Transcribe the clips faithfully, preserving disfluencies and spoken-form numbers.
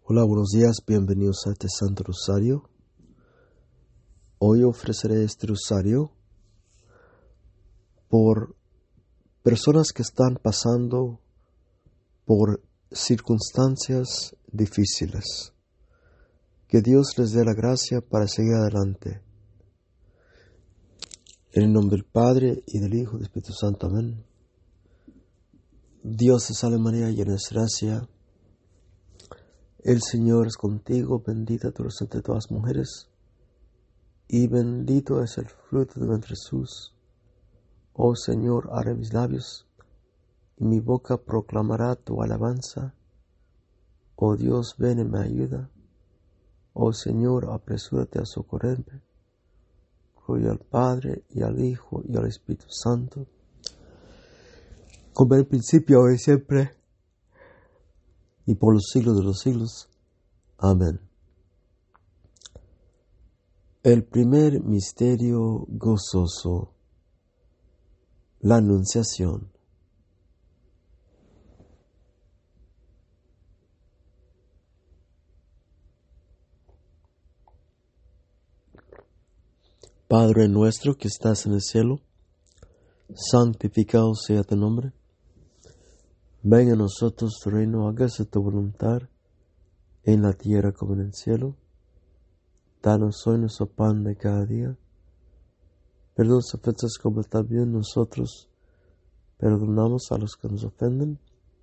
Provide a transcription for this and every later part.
Hola, buenos días, bienvenidos a este Santo Rosario. Hoy ofreceré este rosario por personas que están pasando por circunstancias difíciles. Que Dios les dé la gracia para seguir adelante. En el nombre del Padre, y del Hijo, y del Espíritu Santo. Amén. Dios te salve María, llena de gracia. El Señor es contigo, bendita tú eres entre todas las mujeres, y bendito es el fruto de tu vientre Jesús. Oh Señor, abre mis labios, y mi boca proclamará tu alabanza. Oh Dios, ven y me ayuda. Oh Señor, apresúrate a socorrerme. Gloria al Padre, y al Hijo, y al Espíritu Santo, como en el principio, ahora y siempre, y por los siglos de los siglos. Amén. El primer misterio gozoso, la Anunciación. Padre nuestro que estás en el cielo, santificado sea tu nombre. Venga a nosotros tu reino, hágase tu voluntad, en la tierra como en el cielo. Danos hoy nuestro pan de cada día. Perdona nuestras ofensas como también nosotros perdonamos a los que nos ofenden.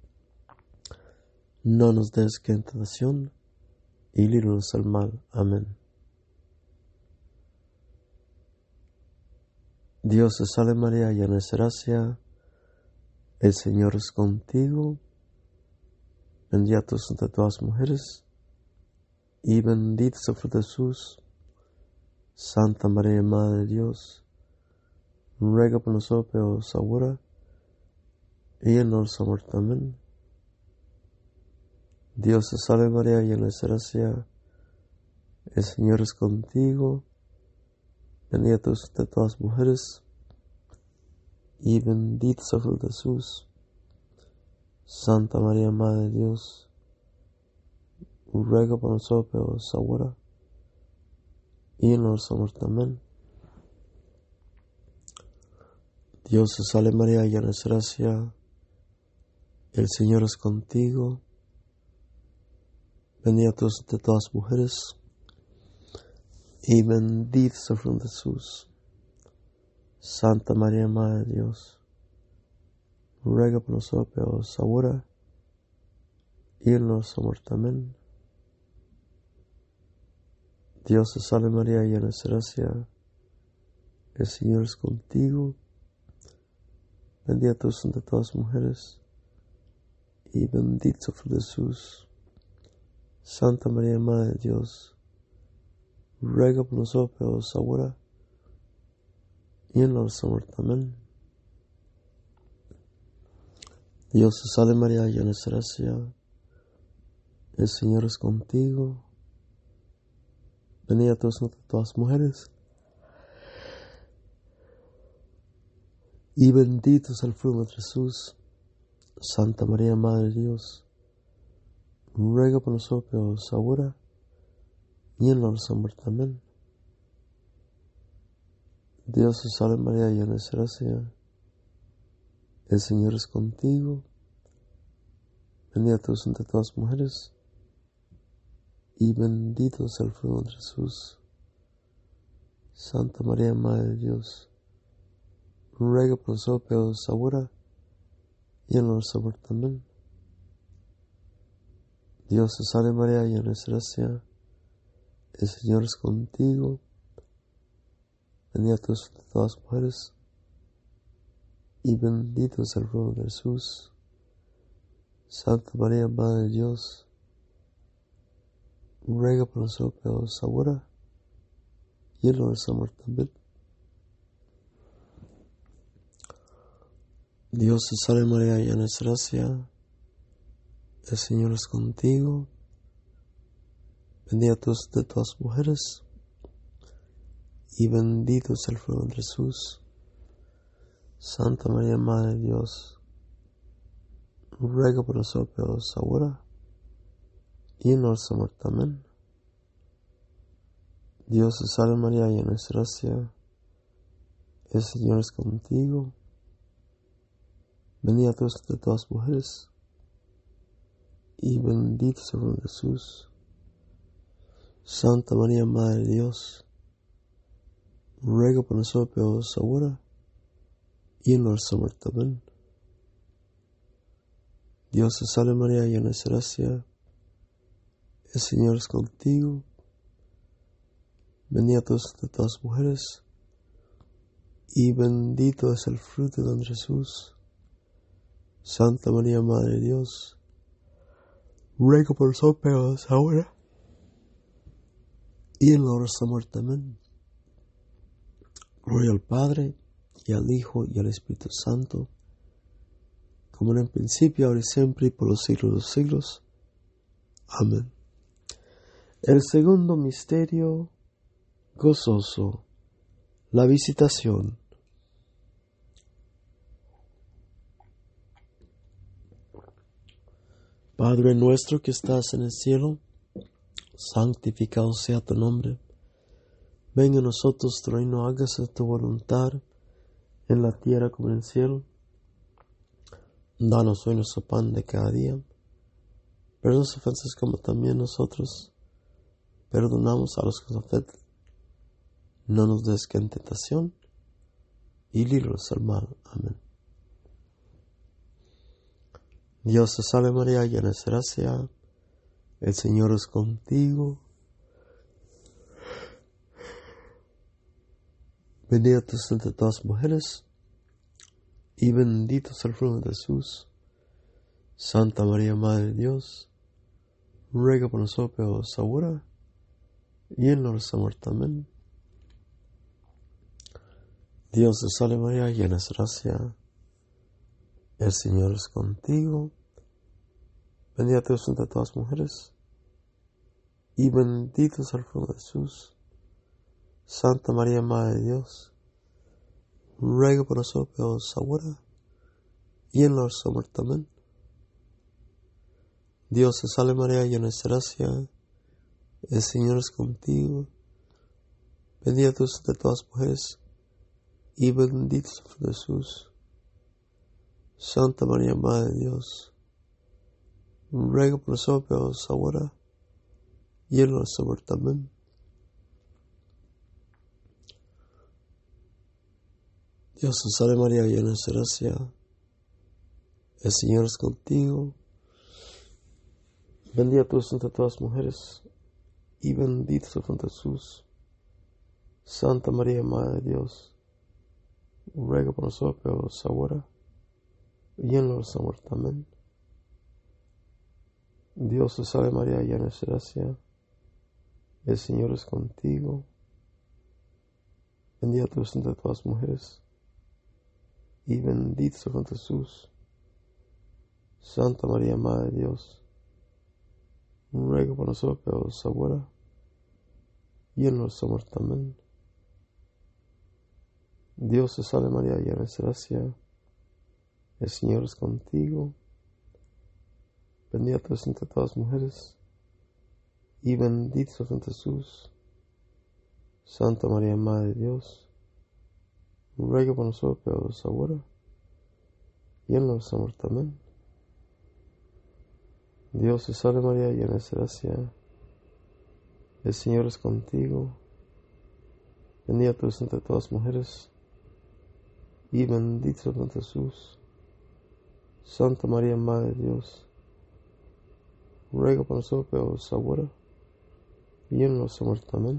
No nos des en tentación, y líbranos del mal. Amén. Dios te salve María, llena de gracia, el Señor es contigo. Bendita tú eres entre todas las mujeres, y bendito es el fruto de Jesús. Santa María, Madre de Dios, ruega por nosotros pecadores ahora y en nuestra muerte. Amén. Dios te salve María, llena de gracia, el Señor es contigo. Bendita tú eres entre todas las mujeres, y bendito es el fruto de Jesús. Santa María, Madre de Dios, ruega por nosotros pecadores ahora y en nuestra muerte. Amén. Dios te salve María, llena de gracia, el Señor es contigo. Bendita tú eres entre todas las mujeres, y bendito es el fruto de Jesús. Santa María, Madre de Dios, ruega por nosotros pecadores ahora y en nuestra muerte. Amén. Dios te salve María, llena de gracia, el Señor es contigo. Bendita tú eres entre todas las mujeres, y bendito es el fruto de Jesús. Santa María, Madre de Dios, ruega por nosotros pecadores ahora y en nuestra muerte. Amén. Dios te salve María, llena de gracia, el Señor es contigo. Bendita tú eres entre todas las mujeres, y bendito es el fruto de Jesús. Santa María, Madre de Dios, ruega por nosotros pecadores ahora y en nuestra muerte. Amén. Dios te salve María, llena de gracia, el Señor es contigo. Bendita tú eres entre todas las mujeres, y bendito es el fruto de Jesús. Santa María, Madre de Dios, ruega por nosotros pecadores ahora y en nuestra muerte. Amén. Dios te salve María, llena de gracia, el Señor es contigo. Bendita tú eres entre todas las mujeres, y bendito es el fruto de Jesús. Santa María, Madre de Dios, ruega por nosotros pecadores ahora y en nuestra muerte. Amén. Dios te salve María, llena de gracia, el Señor es contigo. Bendita tú eres entre todas las mujeres, y bendito es el fruto de Jesús. Santa María, Madre de Dios, ruega por nosotros pecadores ahora y en nuestra muerte. Amén. Dios te salve María, llena eres de gracia, el Señor es contigo. Bendita tú eres entre todas las mujeres, y bendito es el fruto de Jesús. Santa María, Madre de Dios, ruega por nosotros pecadores ahora y en nuestra muerte. Amén. Dios te salve María, llena eres de gracia, el Señor es contigo. Bendita tú eres entre todas las mujeres, y bendito es el fruto de Jesús. Santa María, Madre de Dios, ruega por nosotros pecadores ahora y en la hora de nuestra muerte. Amén. Gloria al Padre, y al Hijo, y al Espíritu Santo, como en el principio, ahora y siempre, y por los siglos de los siglos. Amén. El segundo misterio gozoso, la visitación. Padre nuestro que estás en el cielo, santificado sea tu nombre. Venga a nosotros tu reino, hágase tu voluntad, en la tierra como en el cielo. Danos hoy nuestro pan de cada día. Perdona las ofensas como también nosotros perdonamos a los que nos ofenden. No nos des en tentación, y líbranos del mal. Amén. Dios te salve María, llena eres de gracia, el Señor es contigo. Bendita tú eres entre todas las mujeres, y bendito es el fruto de Jesús. Santa María, Madre de Dios, ruega por nosotros pecadores ahora y en la hora de nuestra muerte. Amén. Dios te salve María, llena eres de gracia, el Señor es contigo. Bendita tú eres entre todas las mujeres, y bendito es el fruto de Jesús. Santa María, Madre de Dios, ruega por nosotros pecadores ahora y en la hora de nuestra muerte. Amén. Dios te salve María, llena eres de gracia, el Señor es contigo. Bendita tú eres entre todas las mujeres, y bendito es el fruto de Jesús. Santa María, Madre de Dios, ruega por nosotros pecadores ahora y en la hora de nuestra muerte. Amén. Dios te salve María, llena eres de gracia, el Señor es contigo. Bendita tú eres entre todas las mujeres, y bendito es el fruto de Jesús. Santa María, Madre de Dios, ruega por nosotros pecadores ahora y en la hora de nuestra muerte. Amén. Dios te salve María, llena eres de gracia, el Señor es contigo. Bendita tú eres entre todas las mujeres, y bendito es el fruto de Jesús. Santa María, Madre de Dios, ruega por nosotros pecadores ahora y en nuestra muerte. Amén. Dios te salve María, llena eres de gracia, el Señor es contigo. Bendita tú eres entre todas las mujeres, y bendito es el fruto de Jesús. Santa María, Madre de Dios, ruega por nosotros pecadores ahora y en nuestra muerte. Amén. Dios te salve María, llena eres de gracia, el Señor es contigo. Bendita tú eres entre todas las mujeres, y bendito es el fruto de Jesús. Santa María, Madre de Dios, ruega por nosotros pecadores ahora y en nuestra muerte. Amén.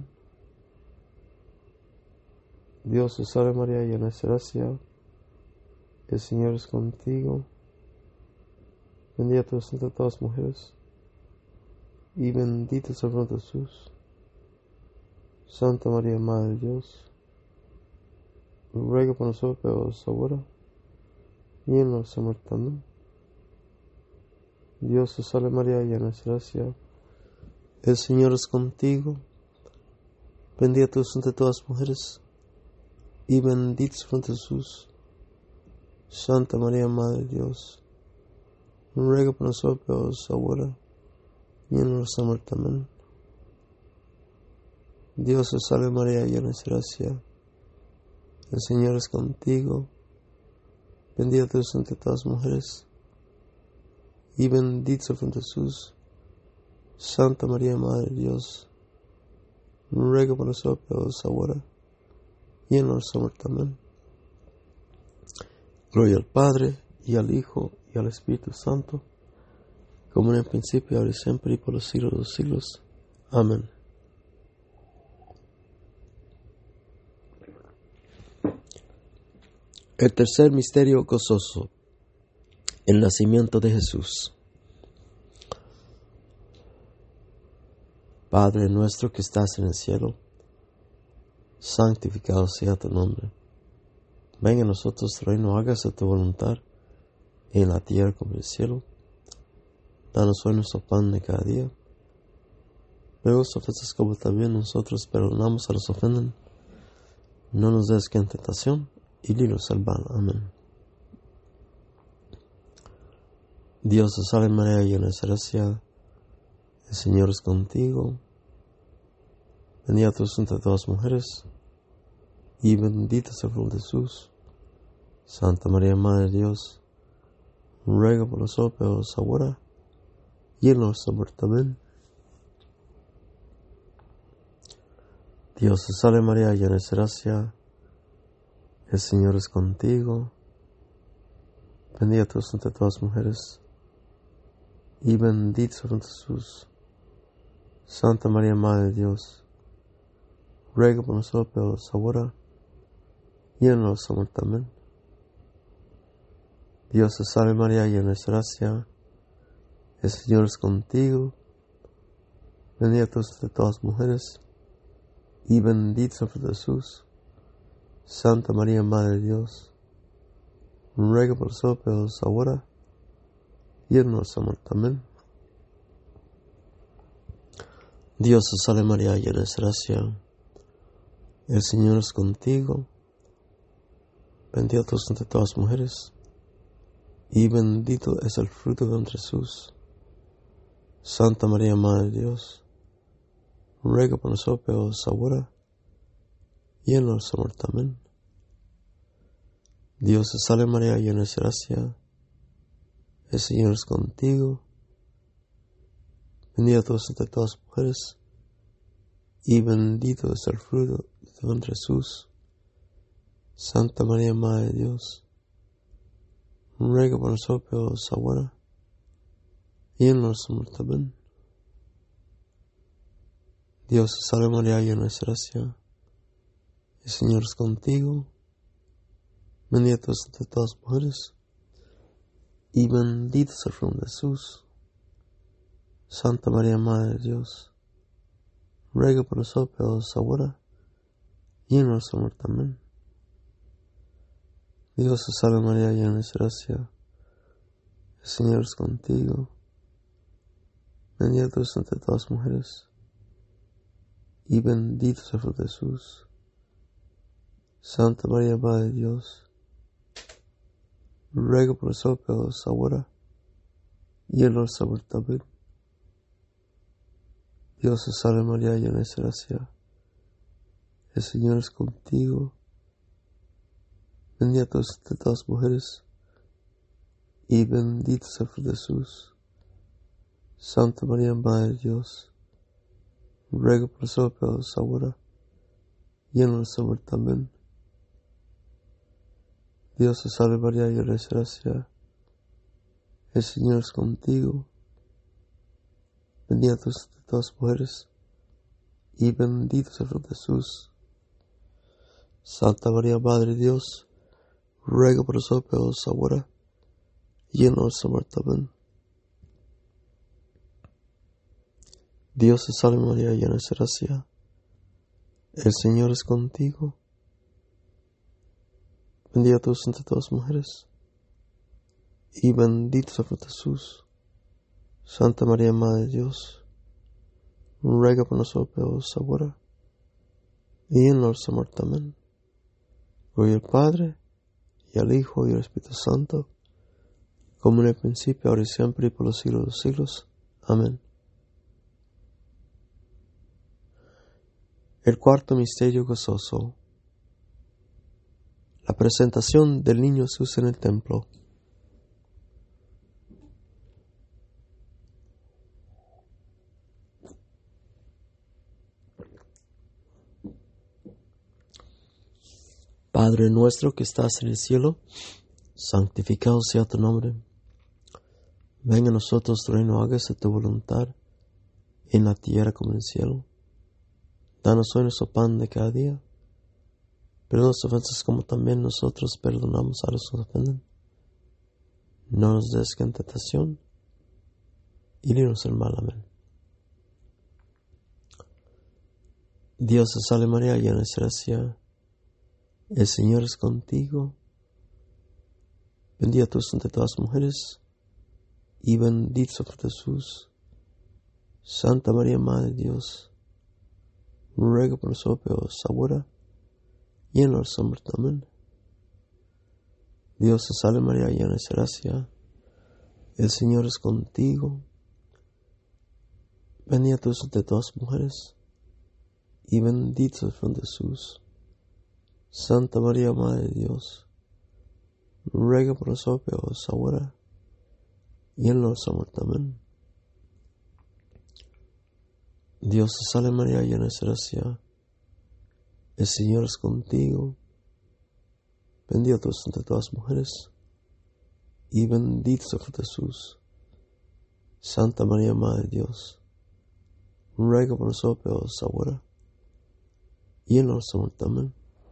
Dios te salve María, llena eres de gracia, el Señor es contigo. Bendita tú eres entre todas las mujeres, y bendito es el fruto de Jesús. Santa María, Madre de Dios, ruega por nosotros pecadores ahora y en nuestra muerte. Amén. Dios te salve María, llena eres de gracia, el Señor es contigo. Bendita tú eres entre todas las mujeres, y bendito es el fruto de Jesús. Santa María, Madre de Dios, ruega por nosotros pecadores ahora y en nuestra muerte. Amén. Dios te salve María, llena de gracia, el Señor es contigo, bendita tú eres entre todas las mujeres, y bendito es el fruto de Jesús. Santa María, Madre de Dios, ruega por nosotros pecadores ahora y en nuestra muerte. Amén. Gloria al Padre, y al Hijo, y al Espíritu Santo, como en el principio, ahora y siempre, y por los siglos de los siglos. Amén. El tercer misterio gozoso, el nacimiento de Jesús. Padre nuestro que estás en el cielo, santificado sea tu nombre. Venga a nosotros tu reino, hágase tu voluntad, en la tierra como en el cielo. Danos hoy nuestro pan de cada día. Luego ofendas como también nosotros perdonamos a los que ofenden. No nos des que en tentación, y líbranos del mal. Amén. Dios te salve María, llena de gracia, el Señor es contigo. Bendita tú eres entre todas las mujeres, y bendito es el fruto de Jesús. Santa María, Madre de Dios, ruega por nosotros pecadores ahora y en nuestra muerte. Amén. Dios te salve María, llena de gracia, el Señor es contigo. Bendita tú eres entre todas las mujeres, y bendito es el fruto de Jesús. Santa María, Madre de Dios, ruega por nosotros pecadores ahora y en nuestra muerte. Amén. Dios te salve María, llena de gracia, el Señor es contigo. Bendita tú eres entre todas las mujeres, y bendito es el fruto de Jesús. Santa María, Madre de Dios, ruega por nosotros pecadores ahora y en nuestra muerte. Amén. Dios te salve María, llena de gracia, el Señor es contigo. Bendita tú eres entre todas las mujeres, y bendito es el fruto de tu Jesús. Santa María, Madre de Dios, ruega por nosotros pecadores ahora y en nuestra muerte. Amén. Dios te salve María, llena de gracia, el Señor es contigo. Bendita tú eres entre todas las mujeres, y bendito es el fruto de tu Jesús. Santa María, Madre de Dios, ruega por nosotros pecadores ahora y en nuestra muerte. Amén. Dios te salve María, llena de gracia, el Señor es contigo. Bendita tú eres entre todas las mujeres, y bendito es el fruto de Jesús. Santa María, Madre de Dios, ruega por nosotros pecadores ahora y en nuestra muerte. Amén. Dios te salve María, llena de gracia, el Señor es contigo. Bendita tú eres entre todas las mujeres, y bendito es el fruto de Jesús. Santa María, Madre de Dios, ruega por nosotros pecadores ahora y en nuestra muerte. Amén. Dios te salve María, llena de gracia, el Señor es contigo. Bendita tú eres entre todas las mujeres, y bendito es el fruto de Jesús. Santa María, Madre de Dios, ruega por nosotros pecadores ahora y en nuestra muerte. Amén. Dios te salve María, llena de gracia, el Señor es contigo. Bendita tú eres entre todas las mujeres, y bendito es el fruto de Jesús. Santa María, Madre de Dios, ruega por nosotros pecadores ahora y en nuestra muerte. Amén. Dios te salve María, llena de gracia, el Señor es contigo. Bendita tú eres entre todas las mujeres, y bendito es el fruto de Jesús. Santa María, Madre de Dios, ruega por nosotros pecadores ahora y en nuestra muerte. Amén. Gloria al Padre, y al Hijo, y al Espíritu Santo, como en el principio, ahora y siempre, y por los siglos de los siglos. Amén. El cuarto misterio gozoso. La presentación del niño Jesús en el templo. Padre nuestro que estás en el cielo, santificado sea tu nombre. Venga a nosotros tu reino, hágase tu voluntad, en la tierra como en el cielo. Danos hoy nuestro pan de cada día. Perdona nuestras ofensas como también nosotros perdonamos a los que nos ofenden. No nos des en tentación y líbranos del mal. Amén. Dios te salve María, llena eres de gracia. El Señor es contigo. Bendita tú eres entre todas las mujeres y bendito es el fruto de Jesús. Santa María, Madre de Dios, ruega por nosotros pecadores, ahora y en la hora de nuestra muerte. Amén. Dios te salve María, llena eres de gracia. El Señor es contigo. Bendita tú eres entre todas las mujeres y bendito es el fruto de Jesús. Santa María, Madre de Dios, ruega por nosotros pecadores, ahora y en la hora de nuestra muerte. Amén. Dios te salve María, llena eres de gracia. El Señor es contigo. Bendita tú eres entre todas las mujeres y bendito es el fruto de Jesús. Santa María, Madre de Dios, ruega por nosotros pecadores, ahora y en la hora de nuestra muerte. Amén.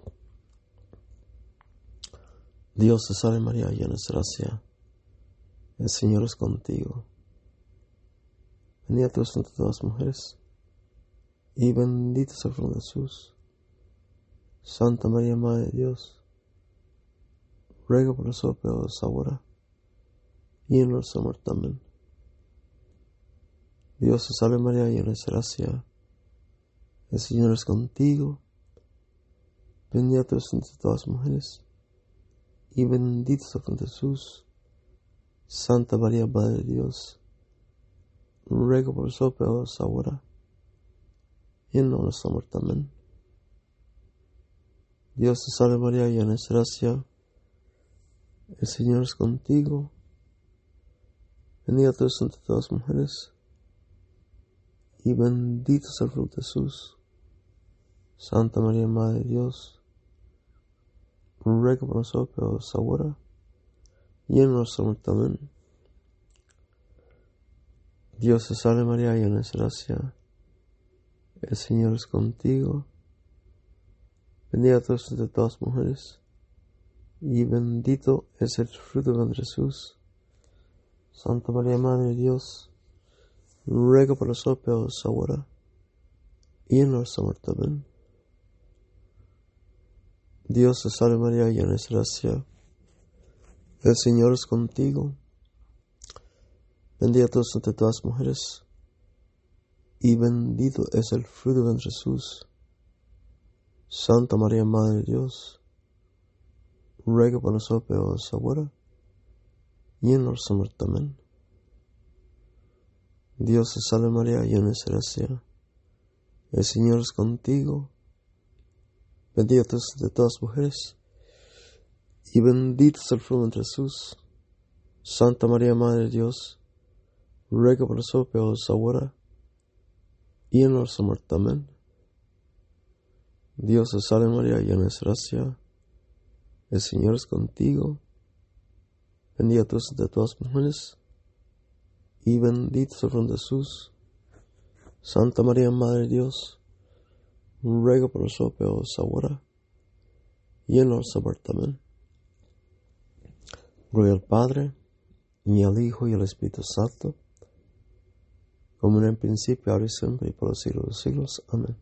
Dios te salve María, llena eres de gracia. El Señor es contigo. Bendita tú eres entre todas las mujeres y bendito es el fruto de Jesús. Santa María, Madre de Dios, ruega por nosotros pecadores, ahora y en nuestra muerte. Amén. Dios te salve María, llena eres de gracia. El Señor es contigo. Bendita tú eres entre todas las mujeres y bendito es el fruto de Jesús. Santa María, Madre de Dios, ruega por nosotros pecadores, ahora y en la hora de nuestra muerte. Amén. Dios te salve María, llena eres de gracia. El Señor es contigo. Bendita tú eres entre todas las mujeres y bendito es el fruto de Jesús. Santa María, Madre de Dios, ruega por nosotros pecadores, ahora y en nuestra muerte. Amén. Dios te salve María, llena eres de gracia. El Señor es contigo. Bendita tú eres entre todas las mujeres y bendito es el fruto de nuestro Jesús. Santa María, Madre de Dios, ruega por nosotros pecadores, ahora y en nuestra muerte. Amén. Dios te salve María, llena eres de gracia. El Señor es contigo. Bendita tú eres entre todas las mujeres y bendito es el fruto de nuestro Jesús. Santa María, Madre de Dios, ruega por nosotros pecadores, ahora y en nuestra muerte. Amén. Dios te salve María, llena eres de gracia. El Señor es contigo. Bendita tú eres entre todas las mujeres y bendito es el fruto de nuestro Jesús. Santa María, Madre de Dios, ruega por nosotros pecadores, ahora y en nuestra muerte. Amén. Dios te salve María, llena eres de gracia. El Señor es contigo. Bendita tú eres entre todas las mujeres y bendito es el fruto de Jesús. Santa María, Madre de Dios, ruega por nosotros pecadores, ahora y en nuestra muerte. Amén. Gloria al Padre, y al Hijo, y al Espíritu Santo, como en el principio, ahora y siempre, y por los siglos de los siglos. Amén.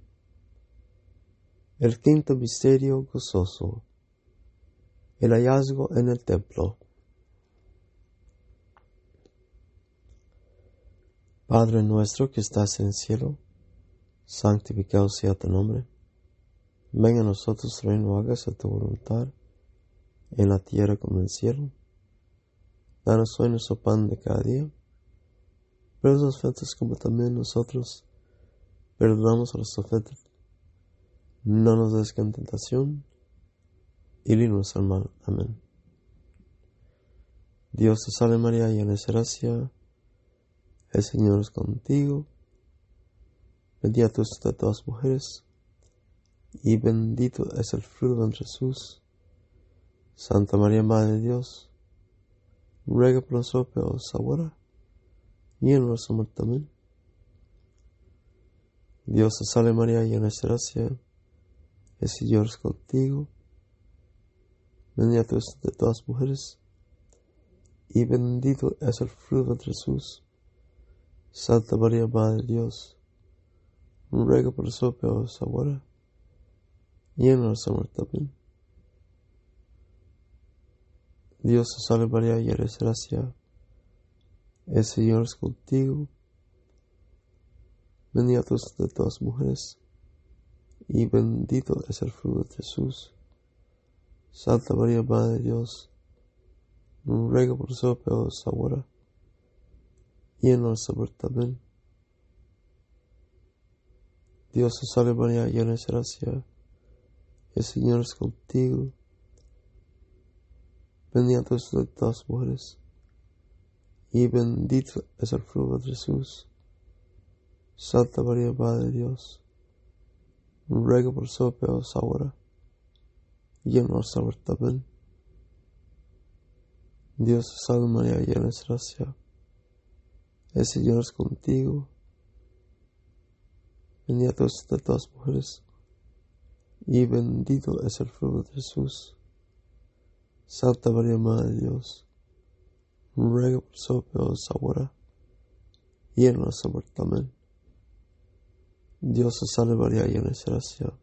El quinto misterio gozoso. El hallazgo en el templo. Padre nuestro que estás en el cielo, santificado sea tu nombre. Venga a nosotros tu reino, hágase tu voluntad, en la tierra como en el cielo. Danos hoy nuestro pan de cada día. Perdona nuestras ofensas como también nosotros perdonamos a los ofensores. no nos des en tentación, y líbranos del mal. Amén. Dios te salve María, llena de gracia, el Señor es contigo, bendita tú eres entre todas las mujeres, y bendito es el fruto de tu vientre Jesús. Santa María, Madre de Dios, ruega por nosotros pecadores ahora y en nuestra muerte. Amén. Dios te salve María, llena de gracia, el Señor es contigo, bendita tú eres entre todas las mujeres, y bendito es el fruto de tu vientre Jesús. Santa María, Madre de Dios, ruega por nosotros pecadores ahora y en nuestra muerte. Amén. Dios te salve María, llena de gracia, el Señor es contigo, bendita tú eres entre todas las mujeres, y bendito es el fruto de Jesús. Santa María, Madre de Dios, ruega por nosotros pecadores ahora y en nuestra muerte. Amén. Dios te salve María, llena de gracia, el Señor es contigo, bendita tú eres entre todas las mujeres, y bendito es el fruto de Jesús. Santa María, Madre de Dios, ruega por nosotros pecadores ahora y en nuestra muerte. Amén. Dios te salve María, llena de gracia, el Señor es contigo, bendita tú eres entre todas las mujeres, y bendito es el fruto de Jesús. Santa María, Madre de Dios, ruega por nosotros pecadores ahora y en nuestra muerte. Amén. Dios te salve María, llena de gracia,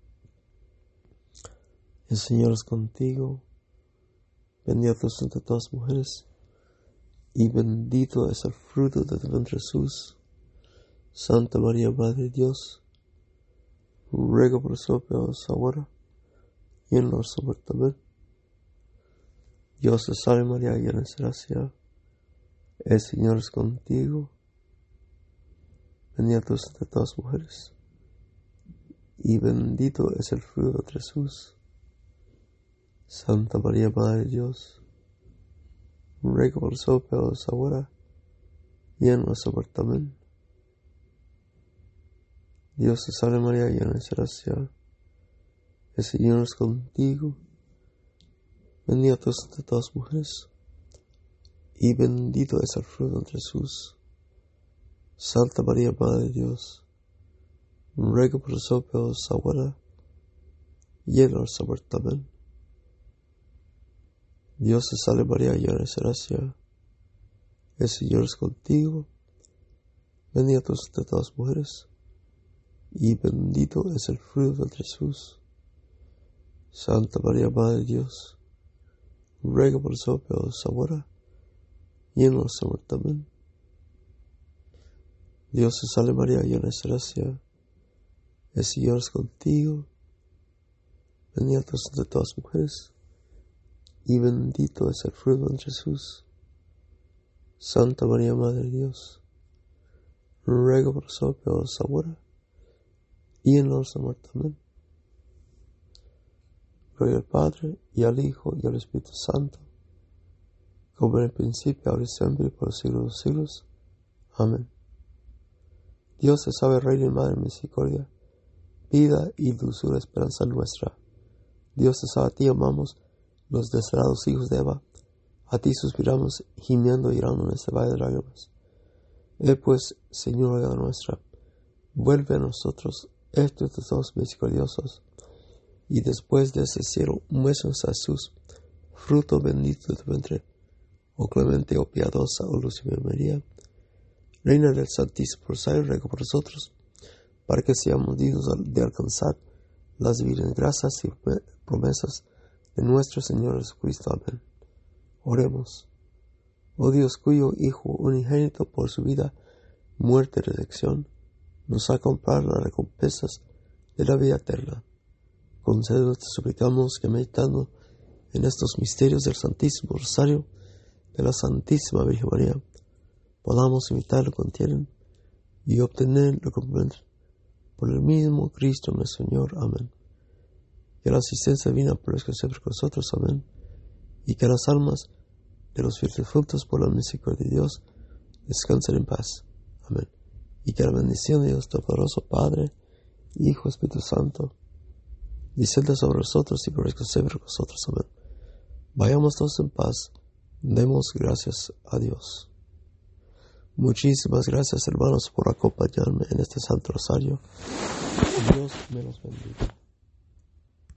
el Señor es contigo, bendita tú eres entre todas las mujeres, y bendito es el fruto de tu vientre Jesús. Santa María, Madre de Dios, ruega por nosotros pecadores ahora y en nuestra muerte. Amén. Dios te salve María, llena de gracia, el Señor es contigo, bendita tú eres entre todas las mujeres, y bendito es el fruto de Jesús. Santa María, Madre de Dios, ruega por nosotros pecadores ahora y en nuestra muerte. Amén. Dios te salve María, llena de gracia, el Señor es contigo, bendita tú eres entre todas las mujeres, y bendito es el fruto de Jesús. Santa María, Madre de Dios, ruega por nosotros pecadores ahora y en nuestra muerte. Amén. Dios te salve María, llena de gracia, el Señor es contigo, bendita tú eres entre todas las mujeres, y bendito es el fruto de Jesús. Santa María, Madre de Dios, ruega por nosotros pecadores ahora y en nuestra muerte. Amén. Dios te salve María, llena de gracia, el Señor es contigo, bendita tú eres entre todas las mujeres, y bendito es el fruto de Jesús. Santa María, Madre de Dios, ruega por nosotros pecadores ahora y en nuestra muerte. Amén. Gloria al Padre, y al Hijo, y al Espíritu Santo, como en el principio, ahora y siempre, y por los siglos de los siglos. Amén. Dios te salve, Reina y Madre de Misericordia, vida y dulzura, esperanza nuestra. Dios te salve, a ti amamos, los deseados hijos de Eva, a ti suspiramos, gimiendo y llorando en este valle de lágrimas. Eh pues, Señor de nuestra, vuelve a nosotros estos tesoros misericordiosos, y después de ese cielo muéstranos a Jesús, fruto bendito de tu vientre, oh clemente, oh piadosa, oh Dulce María, Reina del Santísimo Rosario, ruega por nosotros, para que seamos dignos de alcanzar las divinas gracias y promesas de nuestro Señor Jesucristo. Amén. Oremos. Oh Dios, cuyo Hijo unigénito por su vida, muerte y resurrección nos ha comprado las recompensas de la vida eterna, concédenos, te suplicamos, que meditando en estos misterios del Santísimo Rosario de la Santísima Virgen María, podamos imitar lo que contienen y obtener lo que prometen. Por el mismo Cristo nuestro Señor. Amén. Que la asistencia divina permanezca siempre con nosotros. Amén. Y que las almas de los fieles difuntos por la misericordia de Dios descansen en paz. Amén. Y que la bendición de Dios Todopoderoso, Padre, Hijo, Espíritu Santo, descienda sobre nosotros y permanezca siempre con nosotros. Amén. Vayamos todos en paz. Demos gracias a Dios. Muchísimas gracias, hermanos, por acompañarme en este Santo Rosario. Dios me los bendiga.